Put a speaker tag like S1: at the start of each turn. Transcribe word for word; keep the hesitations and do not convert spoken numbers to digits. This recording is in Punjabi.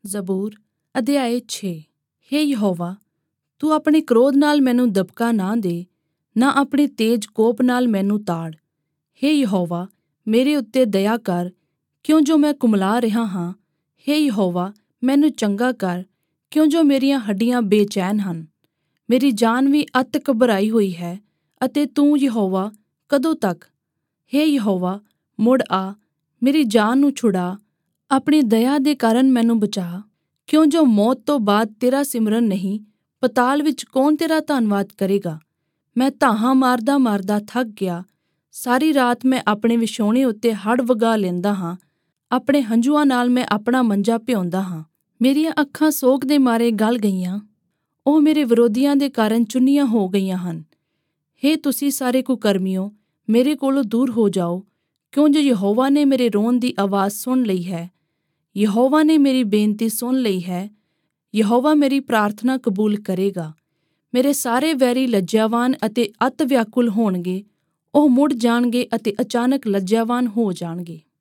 S1: ਜ਼ਬੂਰ ਅਧਿਆਇ ਛੇ। ਹੇ ਯਹੋਵਾ, ਤੂੰ ਆਪਣੇ ਕ੍ਰੋਧ ਨਾਲ ਮੈਨੂੰ ਦਬਕਾ ਨਾ ਦੇ, ਨਾ ਆਪਣੇ ਤੇਜ਼ ਕੋਪ ਨਾਲ ਮੈਨੂੰ ਤਾੜ। ਹੇ ਯਹੋਵਾ, ਮੇਰੇ ਉੱਤੇ ਦਇਆ ਕਰ, ਕਿਉਂ ਜੋ ਮੈਂ ਕੁਮਲਾ ਰਿਹਾ ਹਾਂ। ਹੇ ਯਹੋਵਾ, ਮੈਨੂੰ ਚੰਗਾ ਕਰ, ਕਿਉਂ ਜੋ ਮੇਰੀਆਂ ਹੱਡੀਆਂ ਬੇਚੈਨ ਹਨ। ਮੇਰੀ ਜਾਨ ਵੀ ਅਤਿ ਘਬਰਾਈ ਹੋਈ ਹੈ, ਅਤੇ ਤੂੰ ਯਹੋਵਾ ਕਦੋਂ ਤੱਕ? ਹੇ ਯਹੋਵਾ, ਮੁੜ ਆ, ਮੇਰੀ ਜਾਨ ਨੂੰ ਛੁਡਾ, ਆਪਣੀ ਦਇਆ ਦੇ ਕਾਰਨ ਮੈਨੂੰ ਬਚਾ। ਕਿਉਂ ਜੋ ਮੌਤ ਤੋਂ ਬਾਅਦ ਤੇਰਾ ਸਿਮਰਨ ਨਹੀਂ, ਪਤਾਲ ਵਿੱਚ ਕੌਣ ਤੇਰਾ ਧੰਨਵਾਦ ਕਰੇਗਾ। ਮੈਂ ਧਾਹਾਂ ਮਾਰਦਾ ਮਾਰਦਾ ਥੱਕ ਗਿਆ, ਸਾਰੀ ਰਾਤ ਮੈਂ ਆਪਣੇ ਵਿਛੋਣੇ ਉੱਤੇ ਹੜ ਵਗਾ ਲੈਂਦਾ ਹਾਂ, ਆਪਣੇ ਹੰਝੂਆਂ ਨਾਲ ਮੈਂ ਆਪਣਾ ਮੰਜਾ ਭਿਉਂਦਾ ਹਾਂ। ਮੇਰੀਆਂ ਅੱਖਾਂ ਸੋਗ ਦੇ ਮਾਰੇ ਗਲ ਗਈਆਂ, ਉਹ ਮੇਰੇ ਵਿਰੋਧੀਆਂ ਦੇ ਕਾਰਨ ਚੁੰਨੀਆਂ ਹੋ ਗਈਆਂ ਹਨ। ਹੇ ਤੁਸੀਂ ਸਾਰੇ ਕੁਕਰਮੀਓ, ਮੇਰੇ ਕੋਲੋਂ ਦੂਰ ਹੋ ਜਾਓ, ਕਿਉਂ ਜੋ ਯਹੋਵਾ ਨੇ ਮੇਰੇ ਰੋਣ ਦੀ ਆਵਾਜ਼ ਸੁਣ ਲਈ ਹੈ। ਯਹੋਵਾ ਨੇ ਮੇਰੀ ਬੇਨਤੀ ਸੁਣ ਲਈ ਹੈ, ਯਹੋਵਾ ਮੇਰੀ ਪ੍ਰਾਰਥਨਾ ਕਬੂਲ ਕਰੇਗਾ। ਮੇਰੇ ਸਾਰੇ ਵੈਰੀ ਲੱਜਿਆਵਾਨ ਅਤੇ ਅਤਿ ਵਿਆਕੁਲ ਹੋਣਗੇ, ਉਹ ਮੁੜ ਜਾਣਗੇ ਅਤੇ ਅਚਾਨਕ ਲੱਜਿਆਵਾਨ ਹੋ ਜਾਣਗੇ।